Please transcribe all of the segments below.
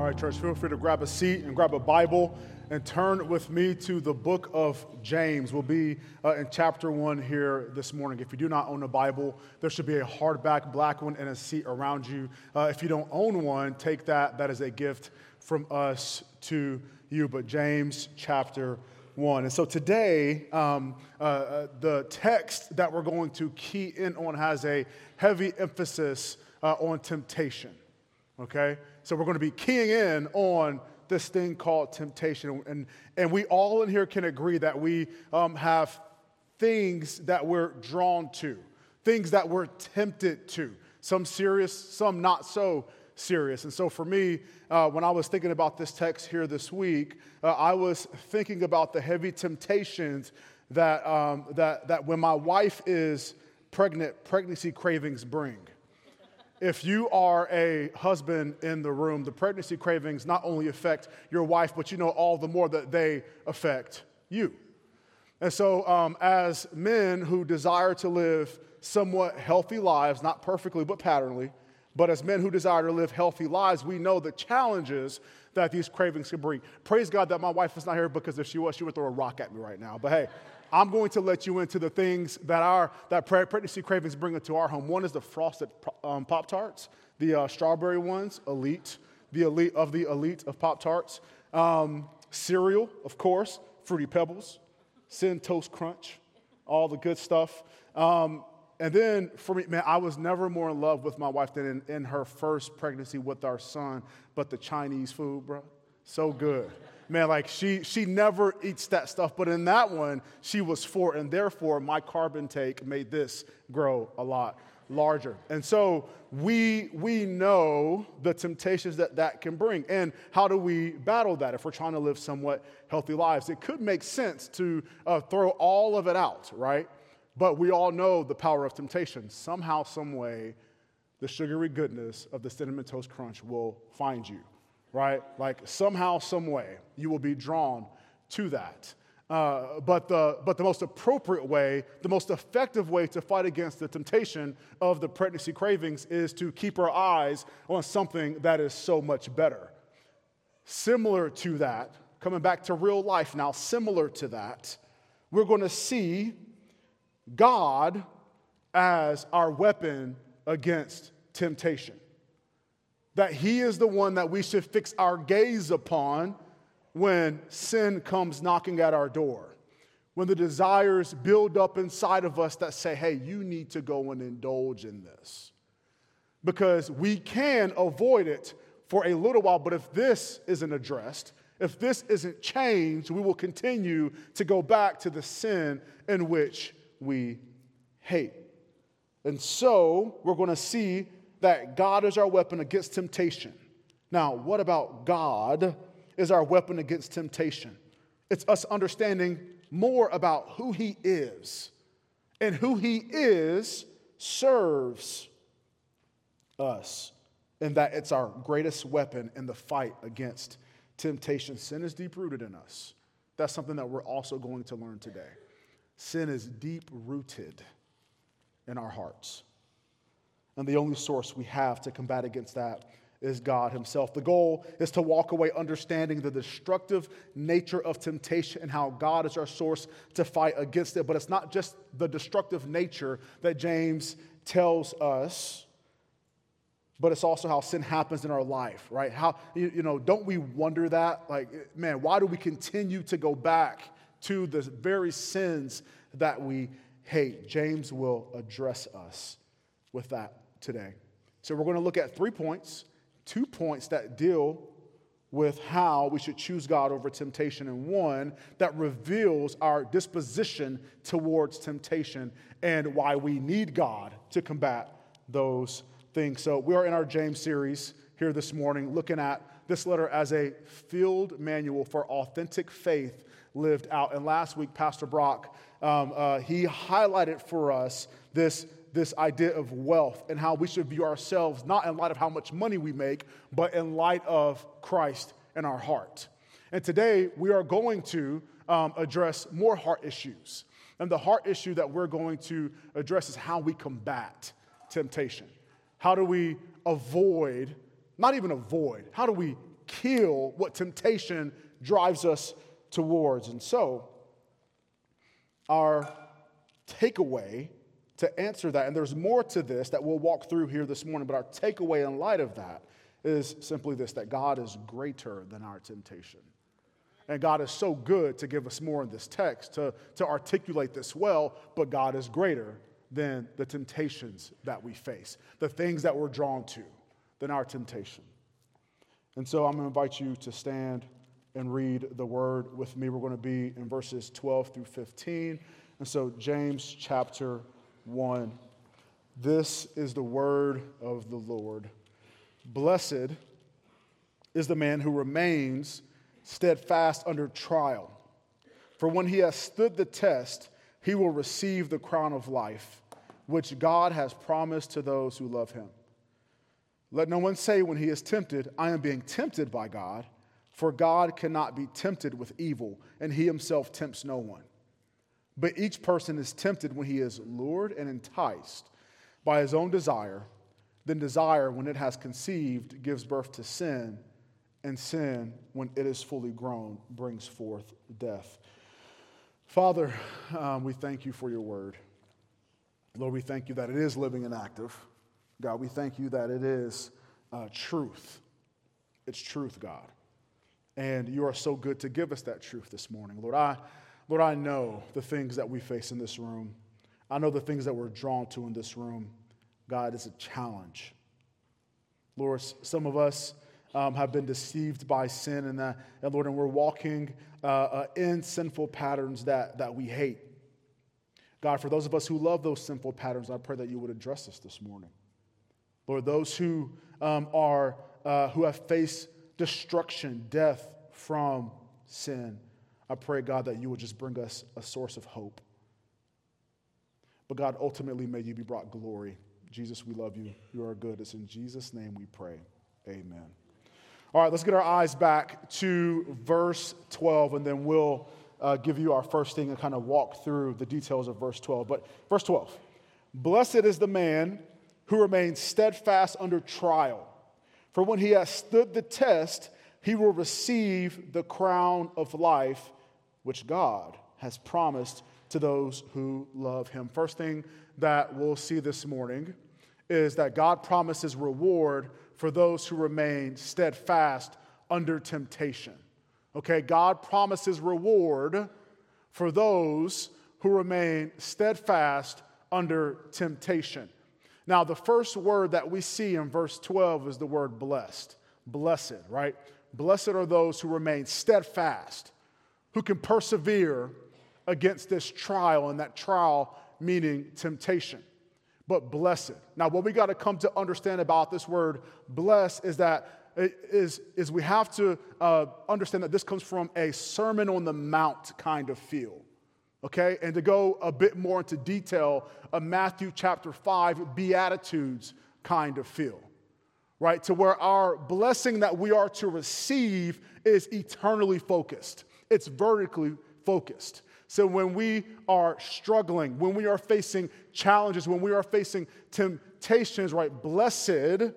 All right, church, feel free to grab a seat and grab a Bible and turn with me to the book of James. We'll be in chapter 1 here this morning. If you do not own a Bible, there should be a hardback black one and a seat around you. If you don't own one, take that. That is a gift from us to you. But James chapter 1. And so today, the text that we're going to key in on has a heavy emphasis on temptation. Okay? So we're going to be keying in on this thing called temptation. And we all in here can agree that we have things that we're drawn to, things that we're tempted to, some serious, some not so serious. And so for me, when I was thinking about this text here this week, I was thinking about the heavy temptations that when my wife is pregnant, pregnancy cravings bring. If you are a husband in the room, the pregnancy cravings not only affect your wife, but you know all the more that they affect you. And so as men who desire to live somewhat healthy lives, not perfectly but patternly, but as men who desire to live healthy lives, we know the challenges that these cravings can bring. Praise God that my wife is not here, because if she was, she would throw a rock at me right now. But hey, I'm going to let you into the things that pregnancy cravings bring into our home. One is the frosted Pop-Tarts, the strawberry ones, elite of Pop-Tarts. Cereal, of course, Fruity Pebbles, Sin Toast Crunch, all the good stuff. And then for me, man, I was never more in love with my wife than in her first pregnancy with our son, but the Chinese food, bro, so good. Man, like she never eats that stuff, but in that one, she was for it, and therefore my carb intake made this grow a lot larger. And so we know the temptations that can bring. And how do we battle that if we're trying to live somewhat healthy lives? It could make sense to throw all of it out, right? But we all know the power of temptation. Somehow, some way, the sugary goodness of the Cinnamon Toast Crunch will find you, right? Like somehow, some way, you will be drawn to that. But the most appropriate way, the most effective way to fight against the temptation of the pregnancy cravings is to keep our eyes on something that is so much better. Similar to that, coming back to real life now, similar to that, we're going to see God as our weapon against temptation. That He is the one that we should fix our gaze upon when sin comes knocking at our door. When the desires build up inside of us that say, hey, you need to go and indulge in this. Because we can avoid it for a little while, but if this isn't addressed, if this isn't changed, we will continue to go back to the sin in which we hate. And so we're going to see that God is our weapon against temptation. Now, what about God is our weapon against temptation? It's us understanding more about who He is. And who He is serves us. And that it's our greatest weapon in the fight against temptation. Sin is deep-rooted in us. That's something that we're also going to learn today. Sin is deep-rooted in our hearts. And the only source we have to combat against that is God Himself. The goal is to walk away understanding the destructive nature of temptation and how God is our source to fight against it. But it's not just the destructive nature that James tells us, but it's also how sin happens in our life, right? How, don't we wonder that? Like, man, why do we continue to go back to the very sins that we hate? James will address us with that today. So we're going to look at 3 points, 2 points that deal with how we should choose God over temptation, and one that reveals our disposition towards temptation and why we need God to combat those things. So we are in our James series here this morning, looking at this letter as a field manual for authentic faith lived out. And last week, Pastor Brock, he highlighted for us this idea of wealth and how we should view ourselves not in light of how much money we make, but in light of Christ in our heart. And today, we are going to address more heart issues. And the heart issue that we're going to address is how we combat temptation. How do we avoid, not even avoid, how do we kill what temptation drives us towards. And so, our takeaway to answer that, and there's more to this that we'll walk through here this morning, but our takeaway in light of that is simply this, that God is greater than our temptation. And God is so good to give us more in this text, to articulate this well, but God is greater than the temptations that we face, the things that we're drawn to, than our temptation. And so I'm going to invite you to stand and read the word with me. We're going to be in verses 12 through 15. And so James chapter 1. This is the word of the Lord. Blessed is the man who remains steadfast under trial. For when he has stood the test, he will receive the crown of life, which God has promised to those who love him. Let no one say when he is tempted, I am being tempted by God, for God cannot be tempted with evil, and he himself tempts no one. But each person is tempted when he is lured and enticed by his own desire. Then desire, when it has conceived, gives birth to sin, and sin, when it is fully grown, brings forth death. Father, we thank you for your word. Lord, we thank you that it is living and active. God, we thank you that it is truth. It's truth, God. And you are so good to give us that truth this morning. Lord, I know the things that we face in this room. I know the things that we're drawn to in this room. God, it's a challenge. Lord, some of us have been deceived by sin, and Lord, and we're walking in sinful patterns that we hate. God, for those of us who love those sinful patterns, I pray that you would address us this morning. Lord, those who have faced destruction, death from sin, I pray, God, that you would just bring us a source of hope. But God, ultimately, may you be brought glory. Jesus, we love you. You are good. It's in Jesus' name we pray. Amen. All right, let's get our eyes back to verse 12, and then we'll give you our first thing and kind of walk through the details of verse 12. But verse 12, blessed is the man who remains steadfast under trial. For when he has stood the test, he will receive the crown of life, which God has promised to those who love him. First thing that we'll see this morning is that God promises reward for those who remain steadfast under temptation. Okay, God promises reward for those who remain steadfast under temptation. Now, the first word that we see in verse 12 is the word blessed. Blessed, right? Blessed are those who remain steadfast, who can persevere against this trial, and that trial meaning temptation. But blessed. Now, what we got to come to understand about this word blessed is that we have to understand that this comes from a Sermon on the Mount kind of feel. Okay, and to go a bit more into detail, a Matthew chapter 5 Beatitudes kind of feel, right? To where our blessing that we are to receive is eternally focused. It's vertically focused. So when we are struggling, when we are facing challenges, when we are facing temptations, right? Blessed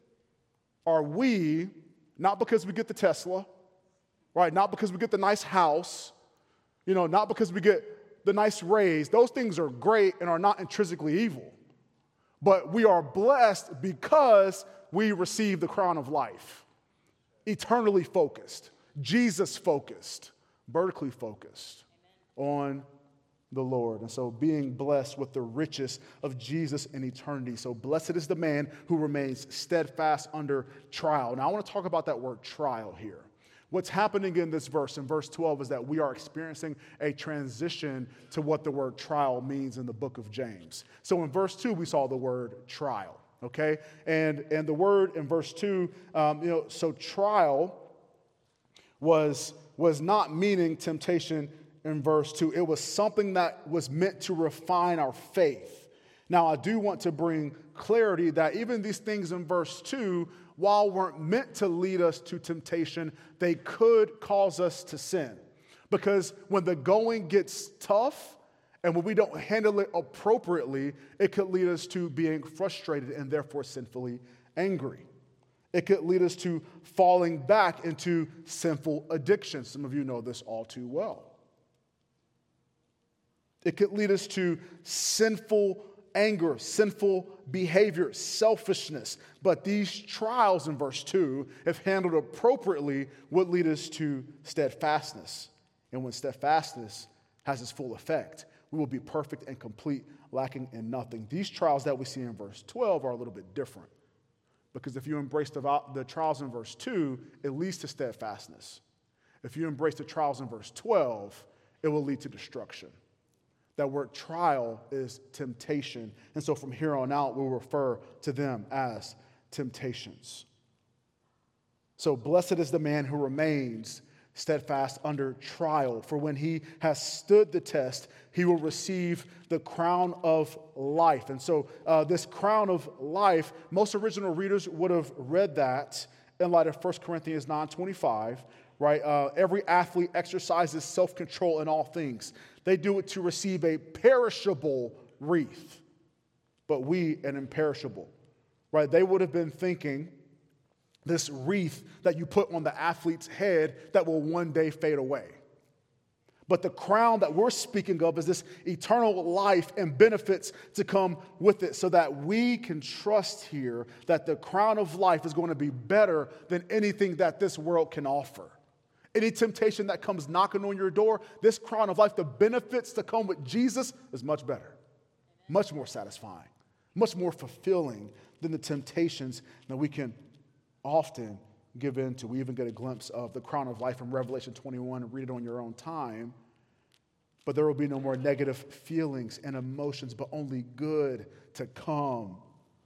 are we, not because we get the Tesla, right? Not because we get the nice house, not because we get the nice raise. Those things are great and are not intrinsically evil. But we are blessed because we receive the crown of life. Eternally focused, Jesus focused, vertically focused on the Lord. And so being blessed with the riches of Jesus in eternity. So blessed is the man who remains steadfast under trial. Now I want to talk about that word trial here. What's happening in this verse, in verse 12, is that we are experiencing a transition to what the word trial means in the book of James. So in verse 2, we saw the word trial, okay? And the word in verse 2, so trial was not meaning temptation in verse 2. It was something that was meant to refine our faith. Now, I do want to bring clarity that even these things in verse 2, while weren't meant to lead us to temptation, they could cause us to sin. Because when the going gets tough and when we don't handle it appropriately, it could lead us to being frustrated and therefore sinfully angry. It could lead us to falling back into sinful addictions. Some of you know this all too well. It could lead us to sinful anger, sinful behavior, selfishness. But these trials in verse 2, if handled appropriately, would lead us to steadfastness. And when steadfastness has its full effect, we will be perfect and complete, lacking in nothing. These trials that we see in verse 12 are a little bit different. Because if you embrace the trials in verse 2, it leads to steadfastness. If you embrace the trials in verse 12, it will lead to destruction. That word trial is temptation. And so from here on out, we'll refer to them as temptations. So blessed is the man who remains steadfast under trial. For when he has stood the test, he will receive the crown of life. And so this crown of life, most original readers would have read that in light of 1 Corinthians 9:25, right? Every athlete exercises self-control in all things. They do it to receive a perishable wreath, but we an imperishable, right? They would have been thinking this wreath that you put on the athlete's head that will one day fade away. But the crown that we're speaking of is this eternal life and benefits to come with it, so that we can trust here that the crown of life is going to be better than anything that this world can offer. Any temptation that comes knocking on your door, this crown of life, the benefits to come with Jesus is much better, much more satisfying, much more fulfilling than the temptations that we can often give in to. We even get a glimpse of the crown of life from Revelation 21 and read it on your own time. But there will be no more negative feelings and emotions, but only good to come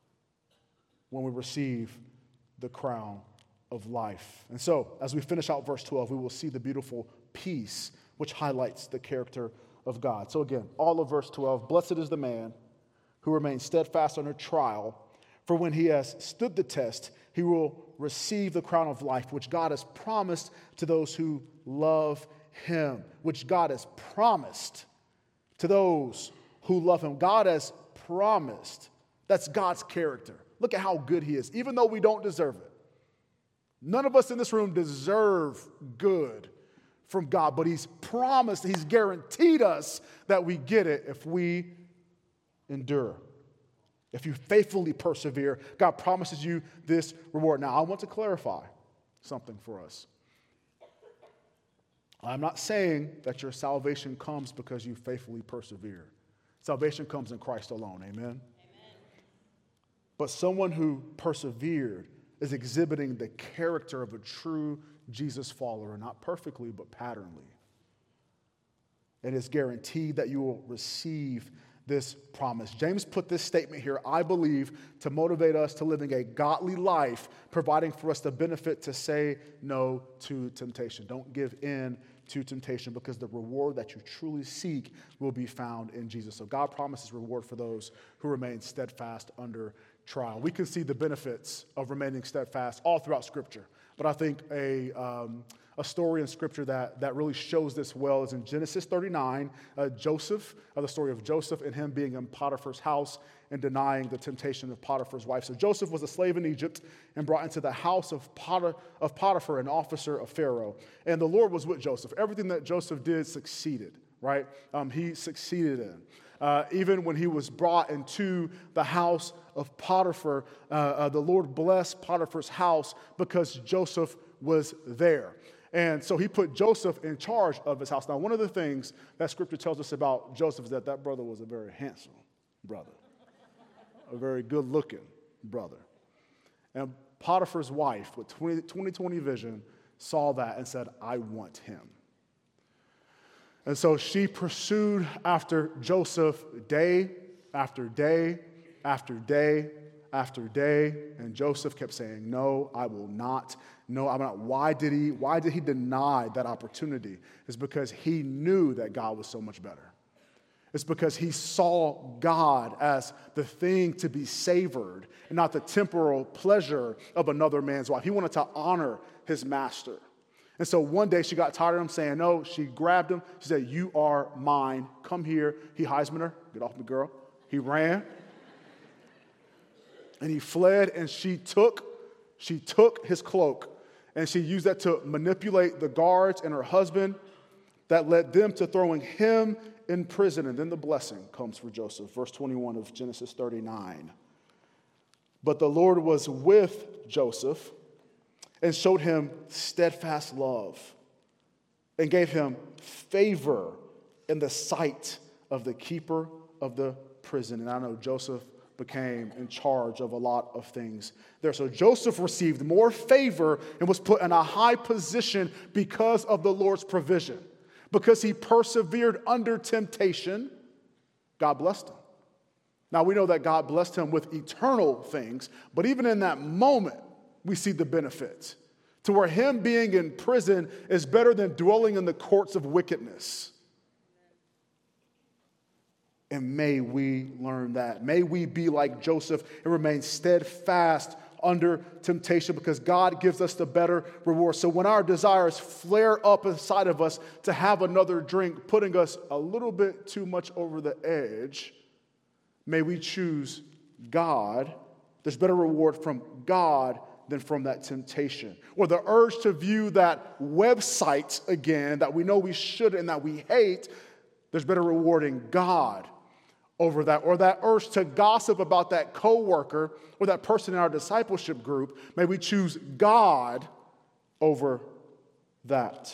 when we receive the crown of life. And so, as we finish out verse 12, we will see the beautiful peace which highlights the character of God. So again, all of verse 12, blessed is the man who remains steadfast under trial, for when he has stood the test, he will receive the crown of life, which God has promised to those who love him, which God has promised to those who love him. God has promised. That's God's character. Look at how good he is, even though we don't deserve it. None of us in this room deserve good from God, but he's promised, he's guaranteed us that we get it if we endure. If you faithfully persevere, God promises you this reward. Now, I want to clarify something for us. I'm not saying that your salvation comes because you faithfully persevere. Salvation comes in Christ alone, amen? But someone who persevered is exhibiting the character of a true Jesus follower, not perfectly, but patternly. It is guaranteed that you will receive this promise. James put this statement here, I believe, to motivate us to living a godly life, providing for us the benefit to say no to temptation. Don't give in to temptation, because the reward that you truly seek will be found in Jesus. So God promises reward for those who remain steadfast under trial. We can see the benefits of remaining steadfast all throughout Scripture. But I think a story in Scripture that really shows this well is in Genesis 39, Joseph, the story of Joseph and him being in Potiphar's house and denying the temptation of Potiphar's wife. So Joseph was a slave in Egypt and brought into the house of Potiphar, an officer of Pharaoh. And the Lord was with Joseph. Everything that Joseph did succeeded, right? He succeeded in. Even when he was brought into the house of Potiphar, the Lord blessed Potiphar's house because Joseph was there. And so he put Joseph in charge of his house. Now, one of the things that Scripture tells us about Joseph is that brother was a very handsome brother, a very good-looking brother. And Potiphar's wife, with 20/20 vision, saw that and said, I want him. And so she pursued after Joseph day after day after day after day, and Joseph kept saying, no, I will not. No, I'm not. Why did he deny that opportunity? It's because he knew that God was so much better. It's because he saw God as the thing to be savored and not the temporal pleasure of another man's wife. He wanted to honor his master. And so one day she got tired of him saying no. She grabbed him. She said, you are mine. Come here. He Heismaned her. Get off me, girl. He ran. And he fled, and she took She took his cloak and she used that to manipulate the guards and her husband. That led them to throwing him in prison. And then the blessing comes for Joseph. Verse 21 of Genesis 39. But the Lord was with Joseph and showed him steadfast love and gave him favor in the sight of the keeper of the prison. And I know Joseph became in charge of a lot of things there. So Joseph received more favor and was put in a high position because of the Lord's provision. Because he persevered under temptation, God blessed him. Now we know that God blessed him with eternal things, but even in that moment, we see the benefits. To where him being in prison is better than dwelling in the courts of wickedness. And may we learn that. May we be like Joseph and remain steadfast under temptation, because God gives us the better reward. So when our desires flare up inside of us to have another drink, putting us a little bit too much over the edge, may we choose God. There's better reward from God than from that temptation. Or the urge to view that website again that we know we shouldn't and that we hate, there's better reward in God over that. Or that urge to gossip about that coworker or that person in our discipleship group, may we choose God over that.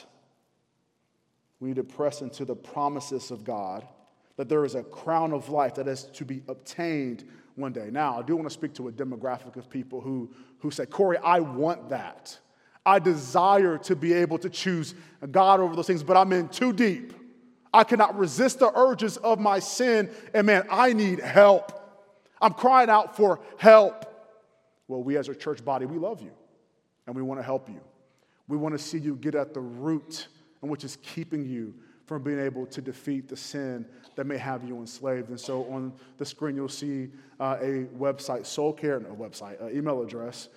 We need to press into the promises of God, that there is a crown of life that is to be obtained one day. Now, I do want to speak to a demographic of people who say, Corey, I want that. I desire to be able to choose God over those things, but I'm in too deep. I cannot resist the urges of my sin, and man, I need help. I'm crying out for help. Well, we as a church body, we love you, and we want to help you. We want to see you get at the root, and which is keeping you from being able to defeat the sin that may have you enslaved. And so on the screen, you'll see a website, email address,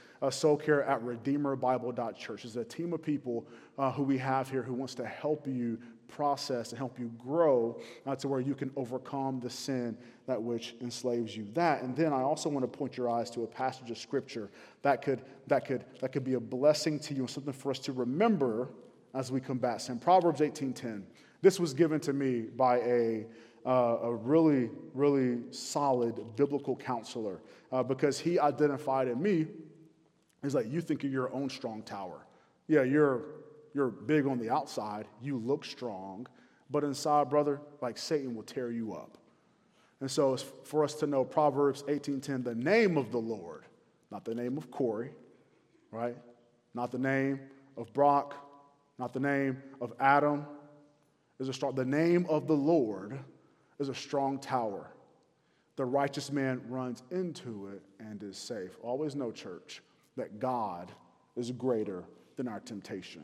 soulcare@redeemerbible.church. It's a team of people who we have here who wants to help you process and help you grow to where you can overcome the sin that which enslaves you. That, and then I also want to point your eyes to a passage of Scripture that could be a blessing to you and something for us to remember as we combat sin. Proverbs 18:10. This was given to me by a really, really solid biblical counselor because he identified in me, he's like, you think of your own strong tower. Yeah, you're big on the outside. You look strong. But inside, brother, like Satan will tear you up. And so it's for us to know Proverbs 18:10, the name of the Lord, not the name of Corey, right? Not the name of Brock, not the name of Adam. The name of the Lord is a strong tower. The righteous man runs into it and is safe. Always know, church, that God is greater than our temptation.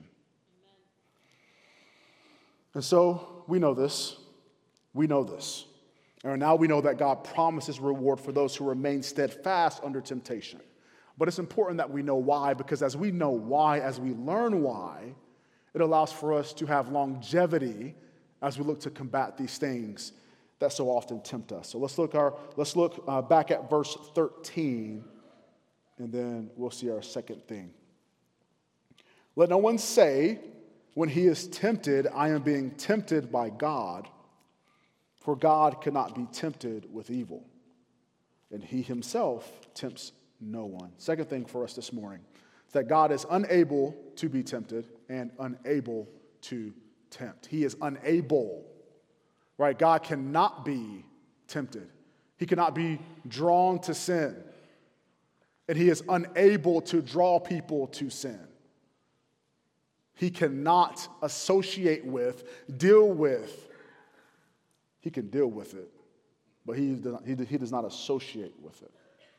And so we know this. We know this. And now we know that God promises reward for those who remain steadfast under temptation. But it's important that we know why, because as we know why, as we learn why, it allows for us to have longevity as we look to combat these things that so often tempt us. So let's look back at verse 13, and then we'll see our second thing. Let no one say, when he is tempted, I am being tempted by God, for God cannot be tempted with evil, and he himself tempts no one. Second thing for us this morning is that God is unable to be tempted and unable to tempt. He is unable, right? God cannot be tempted. He cannot be drawn to sin, and he is unable to draw people to sin. He cannot associate with, deal with. He can deal with it, but he does not associate with it.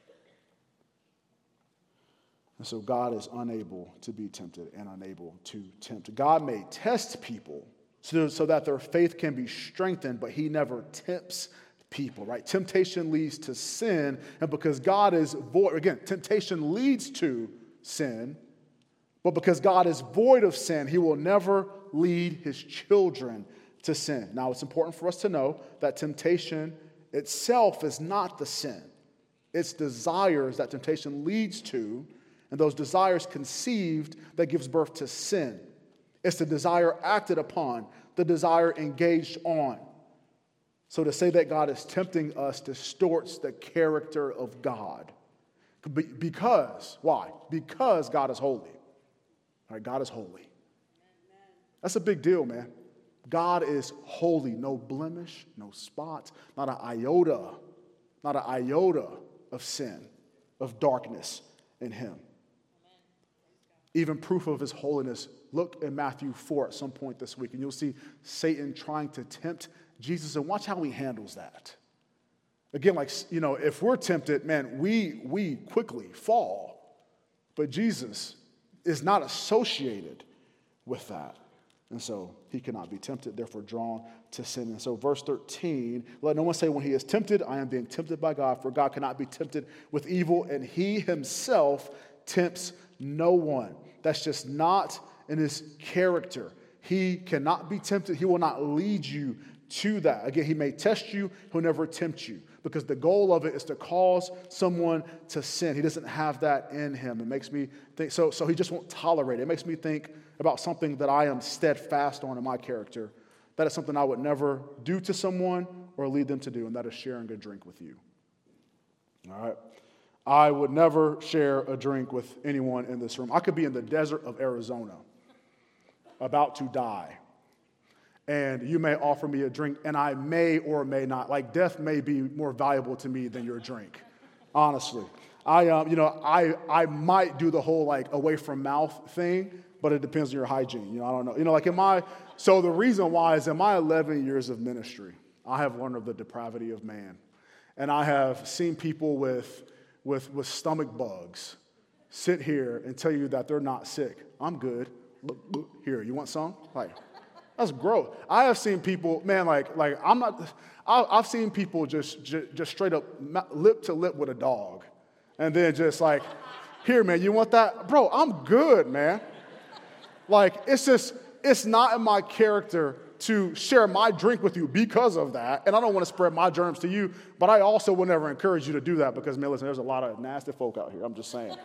And so God is unable to be tempted and unable to tempt. God may test people so that their faith can be strengthened, but he never tempts people, right? Temptation leads to sin, and because God is void, again, temptation leads to sin, but because God is void of sin, he will never lead his children to sin. Now, it's important for us to know that temptation itself is not the sin. It's desires that temptation leads to, And those desires conceived that gives birth to sin. It's the desire acted upon, the desire engaged on. So to say that God is tempting us distorts the character of God. Because, why? Because God is holy. All right, God is holy. That's a big deal, man. God is holy, no blemish, no spot, not an iota of sin, of darkness in him. Even proof of his holiness. Look in Matthew 4 at some point this week, and you'll see Satan trying to tempt Jesus, and watch how he handles that. Again, like, if we're tempted, man, we quickly fall. But Jesus is not associated with that. And so he cannot be tempted, therefore drawn to sin. And so verse 13, let no one say when he is tempted, I am being tempted by God, for God cannot be tempted with evil, and he himself tempts no one. That's just not in his character. He cannot be tempted. He will not lead you to that. Again, he may test you, he'll never tempt you, because the goal of it is to cause someone to sin. He doesn't have that in him. It makes me think, so he just won't tolerate it. It makes me think about something that I am steadfast on in my character. That is something I would never do to someone or lead them to do, and that is sharing a drink with you. All right? I would never share a drink with anyone in this room. I could be in the desert of Arizona, about to die, and you may offer me a drink, and I may or may not, like death may be more valuable to me than your drink, honestly. I might do the whole like away from mouth thing, but it depends on your hygiene. I don't know. So the reason why is in my 11 years of ministry, I have learned of the depravity of man, and I have seen people with stomach bugs sit here and tell you that they're not sick. I'm good. Here, you want some? Like, that's gross. I have seen people, man, I've seen people just straight up lip to lip with a dog. And then just like, here, man, you want that? Bro, I'm good, man. Like, it's not in my character to share my drink with you because of that. And I don't want to spread my germs to you, but I also would never encourage you to do that because, man, listen, there's a lot of nasty folk out here. I'm just saying.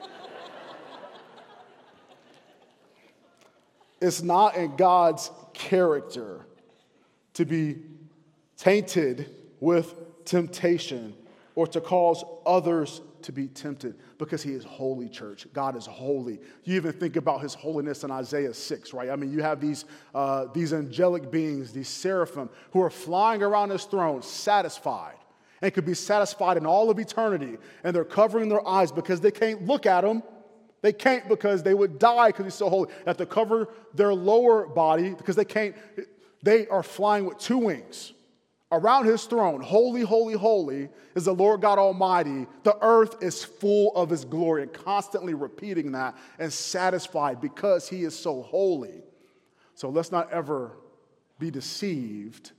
It's not in God's character to be tainted with temptation or to cause others to be tempted because he is holy, church. God is holy. You even think about his holiness in Isaiah 6, right? I mean, you have these angelic beings, these seraphim, who are flying around his throne satisfied and could be satisfied in all of eternity. And they're covering their eyes because they can't look at him. They can't because they would die because he's so holy. They have to cover their lower body because they can't. They are flying with two wings around his throne. Holy, holy, holy is the Lord God Almighty. The earth is full of his glory, and constantly repeating that and satisfied because he is so holy. So let's not ever be deceived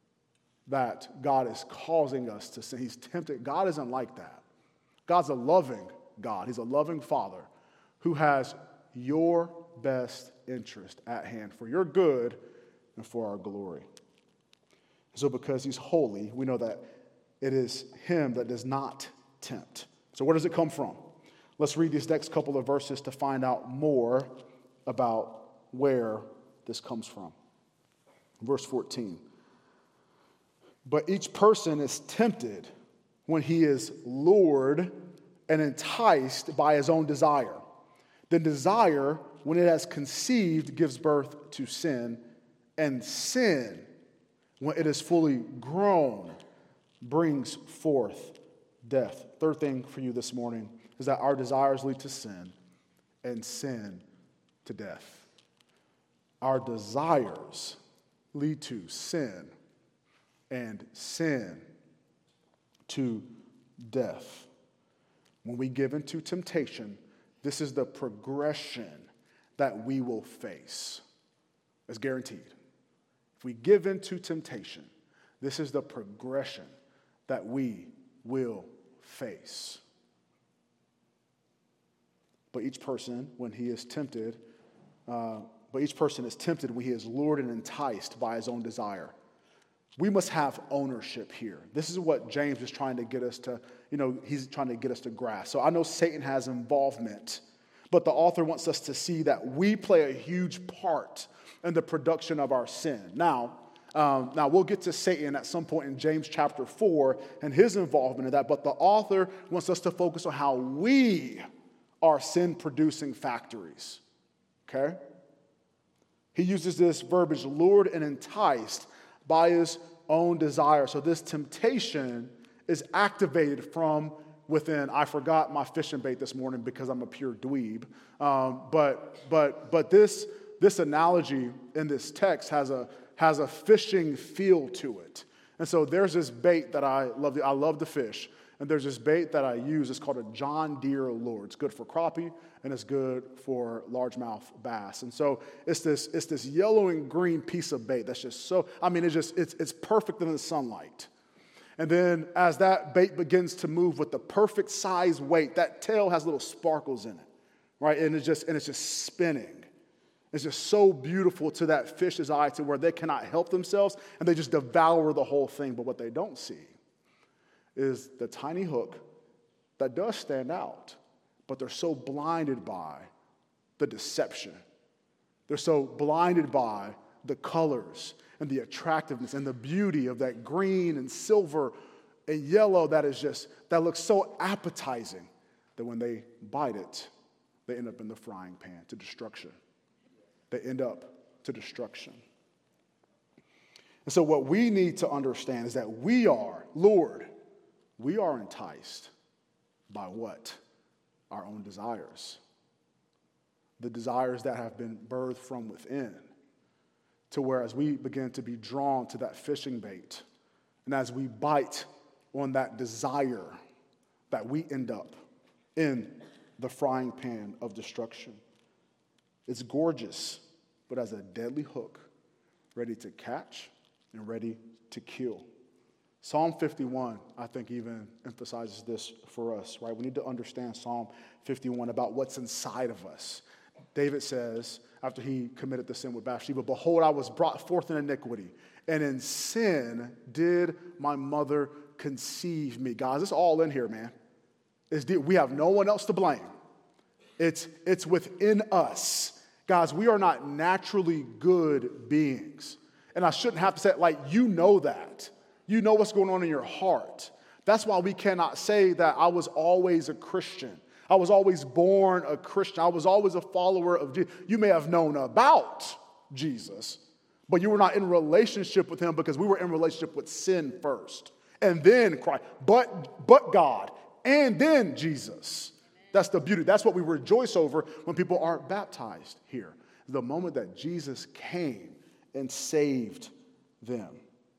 that God is causing us to sin. He's tempted. God isn't like that. God's a loving God. He's a loving Father who has your best interest at hand for your good and for our glory. So because he's holy, we know that it is him that does not tempt. So where does it come from? Let's read these next couple of verses to find out more about where this comes from. Verse 14. But each person is tempted when he is lured and enticed by his own desire. The desire, when it has conceived, gives birth to sin, and sin, when it is fully grown, brings forth death. Third thing for you this morning is that our desires lead to sin, and sin to death. Our desires lead to sin, and sin to death. When we give into temptation, this is the progression that we will face. It's guaranteed. If we give into temptation, this is the progression that we will face. But each person, when he is tempted, when he is lured and enticed by his own desire. We must have ownership here. This is what James is trying to get us to, he's trying to get us to grasp. So I know Satan has involvement, But the author wants us to see that we play a huge part in the production of our sin. Now we'll get to Satan at some point in James chapter 4 and his involvement in that, but the author wants us to focus on how we are sin-producing factories, okay? He uses this verbiage, lured and enticed by his own desire. So this temptation is activated from within. I forgot my fishing bait this morning because I'm a pure dweeb. But this analogy in this text has a fishing feel to it. And so there's this bait that I love to fish. And there's this bait that I use. It's called a John Deere lure. It's good for crappie and it's good for largemouth bass. And so it's this yellow and green piece of bait that's just so, it's perfect in the sunlight. And then as that bait begins to move with the perfect size weight, that tail has little sparkles in it, right? And it's just spinning. It's just so beautiful to that fish's eye to where they cannot help themselves and they just devour the whole thing. But what they don't see is the tiny hook that does stand out, but they're so blinded by the deception. They're so blinded by the colors and the attractiveness and the beauty of that green and silver and yellow that looks so appetizing that when they bite it, they end up in the frying pan to destruction. They end up to destruction. And so what we need to understand is that we are lured. We are enticed by what? Our own desires. The desires that have been birthed from within. To where as we begin to be drawn to that fishing bait, and as we bite on that desire, that we end up in the frying pan of destruction. It's gorgeous, but as a deadly hook, ready to catch and ready to kill. Psalm 51, I think, even emphasizes this for us, right? We need to understand Psalm 51 about what's inside of us. David says, after he committed the sin with Bathsheba, behold, I was brought forth in iniquity, and in sin did my mother conceive me. Guys, it's all in here, man. We have no one else to blame. It's within us. Guys, we are not naturally good beings. And I shouldn't have to say it like you know that. You know what's going on in your heart. That's why we cannot say that I was always a Christian. I was always born a Christian. I was always a follower of Jesus. You may have known about Jesus, but you were not in relationship with him because we were in relationship with sin first. And then Christ. But God. And then Jesus. That's the beauty. That's what we rejoice over when people aren't baptized here. The moment that Jesus came and saved them.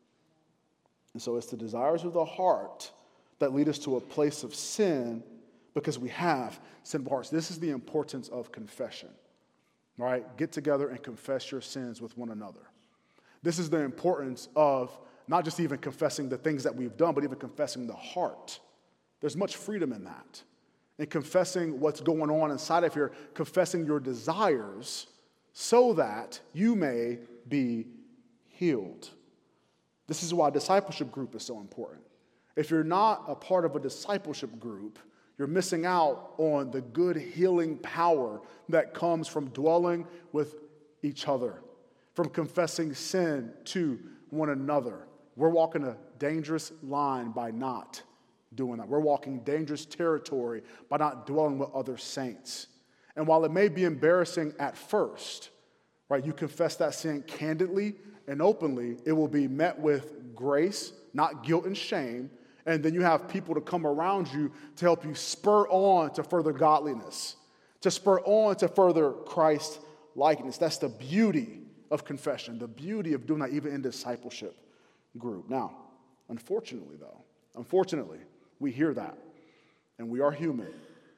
And so it's the desires of the heart that lead us to a place of sin because we have sinful hearts. This is the importance of confession, right? Get together and confess your sins with one another. This is the importance of not just even confessing the things that we've done, but even confessing the heart. There's much freedom in that. And confessing what's going on inside of here, confessing your desires so that you may be healed. This is why a discipleship group is so important. If you're not a part of a discipleship group, you're missing out on the good healing power that comes from dwelling with each other, from confessing sin to one another. We're walking a dangerous line by not doing that. We're walking dangerous territory by not dwelling with other saints. And while it may be embarrassing at first, right, you confess that sin candidly and openly, it will be met with grace, not guilt and shame. And then you have people to come around you to help you spur on to further godliness, to spur on to further Christ likeness. That's the beauty of confession, the beauty of doing that even in discipleship group. Now, unfortunately, we hear that, and we are human.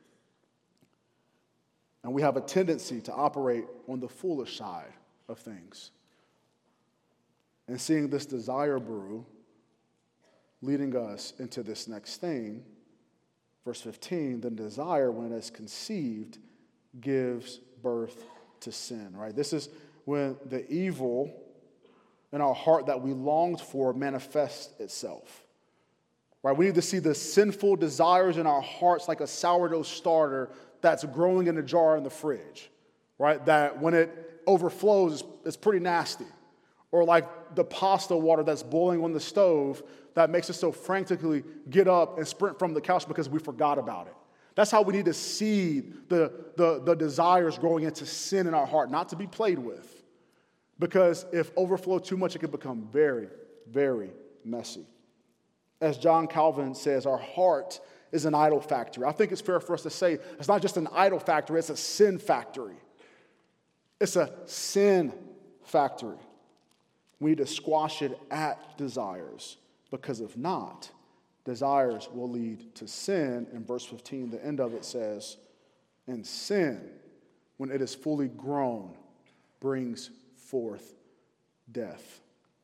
And we have a tendency to operate on the foolish side of things. And seeing this desire brew, leading us into this next thing, verse 15, then desire, when it is conceived, gives birth to sin, right? This is when the evil in our heart that we longed for manifests itself, right? We need to see the sinful desires in our hearts like a sourdough starter that's growing in a jar in the fridge, right? That when it overflows, it's pretty nasty. Or like the pasta water that's boiling on the stove that makes us so frantically get up and sprint from the couch because we forgot about it. That's how we need to see the desires growing into sin in our heart, not to be played with. Because if overflow too much, it can become very, very messy. As John Calvin says, our heart is an idol factory. I think it's fair for us to say it's not just an idol factory, it's a sin factory. It's a sin factory. We need to squash it at desires, because if not, desires will lead to sin. In verse 15, the end of it says, and sin, when it is fully grown, brings forth death.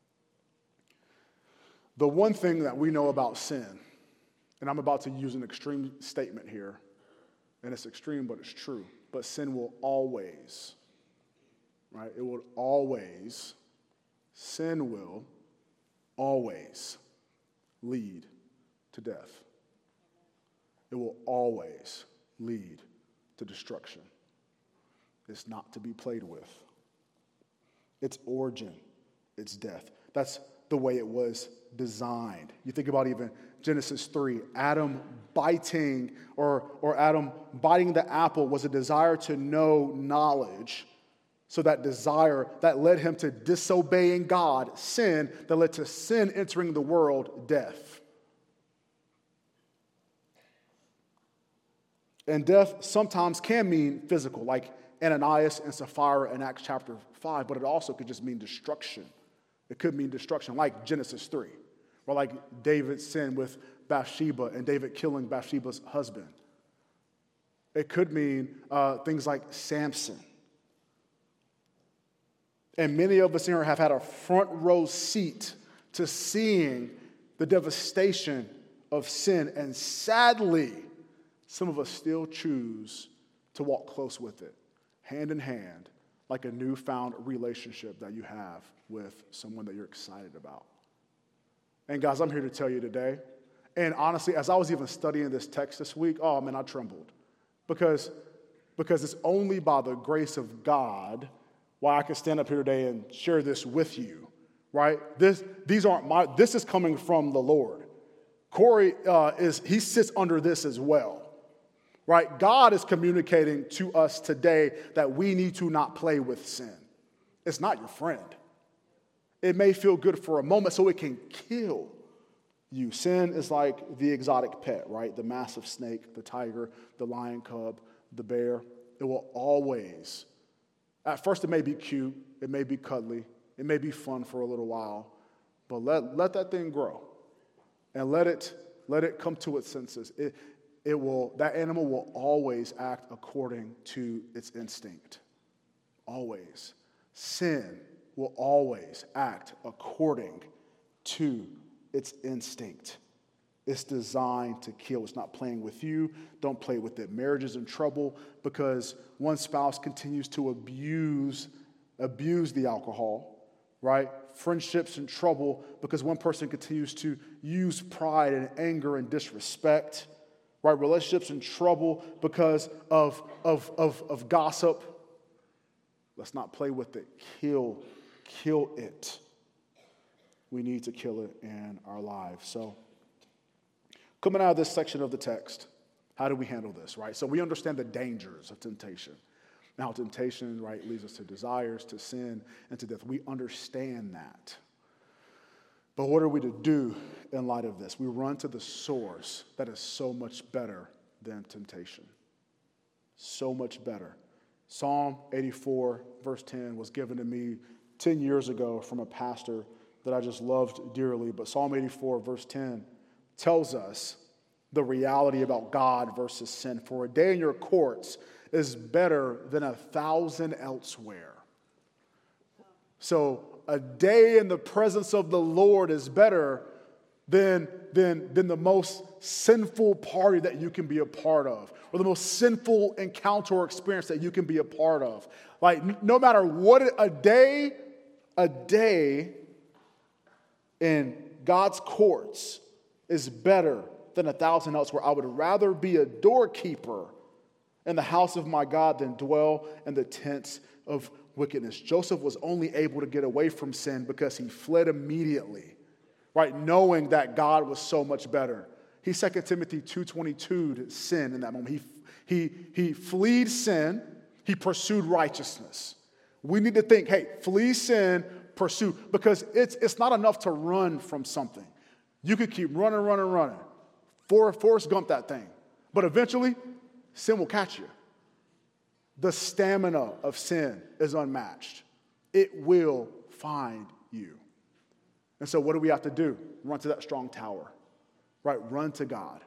The one thing that we know about sin, and I'm about to use an extreme statement here, and it's extreme, but it's true, but sin will always, right? It will always, sin will always lead to death. It will always lead to destruction. It's not to be played with. Its origin, its death. That's the way it was designed. You think about even Genesis 3, Adam biting or Adam biting the apple was a desire to know knowledge. So that desire that led him to disobeying God, sin, that led to sin entering the world, death. And death sometimes can mean physical, like Ananias and Sapphira in Acts chapter 5, but it also could just mean destruction. It could mean destruction, like Genesis 3, or like David's sin with Bathsheba and David killing Bathsheba's husband. It could mean things like Samson. And many of us here have had a front row seat to seeing the devastation of sin. And sadly, some of us still choose to walk close with it, hand in hand, like a newfound relationship that you have with someone that you're excited about. And guys, I'm here to tell you today, and honestly, as I was even studying this text this week, oh man, I trembled. Because it's only by the grace of God why I can stand up here today and share this with you, right? This is coming from the Lord. Corey he sits under this as well, right? God is communicating to us today that we need to not play with sin. It's not your friend. It may feel good for a moment, so it can kill you. Sin is like the exotic pet, right? The massive snake, the tiger, the lion cub, the bear. It will always, at first it may be cute, it may be cuddly, it may be fun for a little while, but let that thing grow and let it come to its senses. That animal will always act according to its instinct. Always. Sin will always act according to its instinct. It's designed to kill. It's not playing with you. Don't play with it. Marriage is in trouble because one spouse continues to abuse the alcohol, right? Friendships in trouble because one person continues to use pride and anger and disrespect, right? Relationships in trouble because of gossip. Let's not play with it. Kill it. We need to kill it in our lives. So, coming out of this section of the text, how do we handle this, right? So we understand the dangers of temptation. Now, temptation, right, leads us to desires, to sin, and to death. We understand that. But what are we to do in light of this? We run to the source that is so much better than temptation. So much better. Psalm 84, verse 10 was given to me 10 years ago from a pastor that I just loved dearly. But Psalm 84, verse 10 tells us the reality about God versus sin. For a day in your courts is better than 1,000 elsewhere. So a day in the presence of the Lord is better than the most sinful party that you can be a part of, or the most sinful encounter or experience that you can be a part of. Like, no matter what, a day in God's courts is better than 1,000 elsewhere. I would rather be a doorkeeper in the house of my God than dwell in the tents of wickedness. Joseph was only able to get away from sin because he fled immediately, right? Knowing that God was so much better. He 2 Timothy 2:22 sin in that moment. He fled sin, he pursued righteousness. We need to think, hey, flee sin, pursue, because it's not enough to run from something. You could keep running. Forrest Gump that thing. But eventually, sin will catch you. The stamina of sin is unmatched. It will find you. And so what do we have to do? Run to that strong tower, right? Run to God.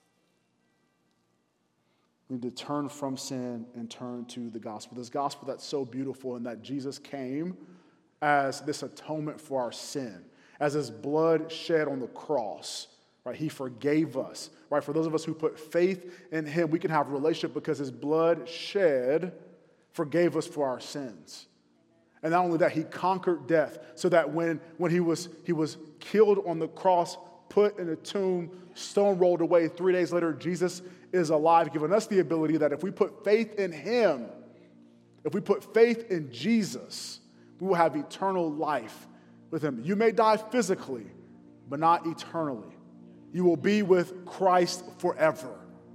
We need to turn from sin and turn to the gospel. This gospel that's so beautiful in that Jesus came as this atonement for our sin, as his blood shed on the cross, right? He forgave us, right? For those of us who put faith in him, we can have a relationship because his blood shed forgave us for our sins. And not only that, he conquered death so that when he was killed on the cross, put in a tomb, stone rolled away, 3 days later, Jesus is alive, giving us the ability that if we put faith in him, if we put faith in Jesus, we will have eternal life with him. You may die physically, but not eternally. You will be with Christ forever.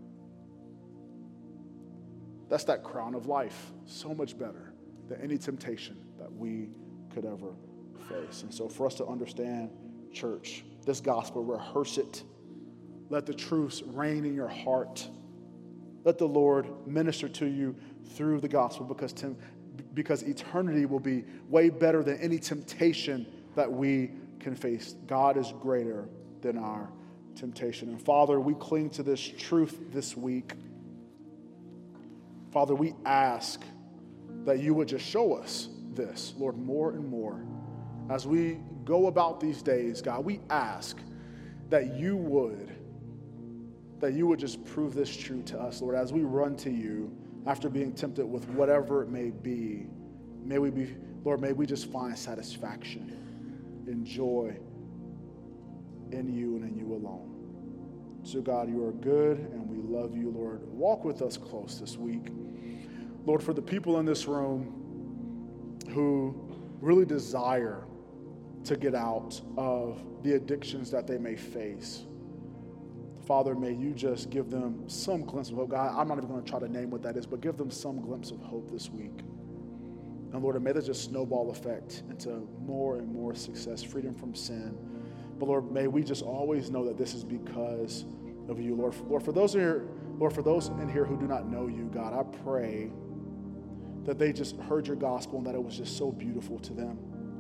That's that crown of life. So much better than any temptation that we could ever face. And so for us to understand, church, this gospel, rehearse it. Let the truths reign in your heart. Let the Lord minister to you through the gospel because eternity will be way better than any temptation that we can face. God is greater than our temptation. And Father, we cling to this truth this week. Father, we ask that you would just show us this, Lord, more and more. As we go about these days, God, we ask that you would just prove this true to us, Lord, as we run to you after being tempted with whatever it may be. May we just find satisfaction and joy in you and in you alone. So God, you are good and we love you, Lord. Walk with us close this week. Lord, for the people in this room who really desire to get out of the addictions that they may face, Father, may you just give them some glimpse of hope. God, I'm not even going to try to name what that is, but give them some glimpse of hope this week. And Lord, may that just snowball effect into more and more success, freedom from sin. But Lord, may we just always know that this is because of you, Lord. Lord, for those in here who do not know you, God, I pray that they just heard your gospel and that it was just so beautiful to them.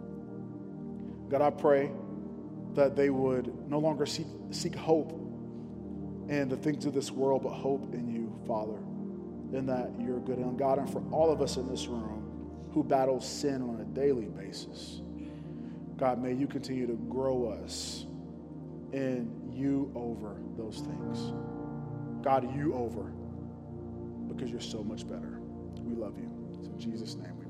God, I pray that they would no longer seek hope in the things of this world, but hope in you, Father, in that you're good. And God, and for all of us in this room who battle sin on a daily basis, God, may you continue to grow us in you over those things. God, you over, because you're so much better. We love you. In Jesus' name we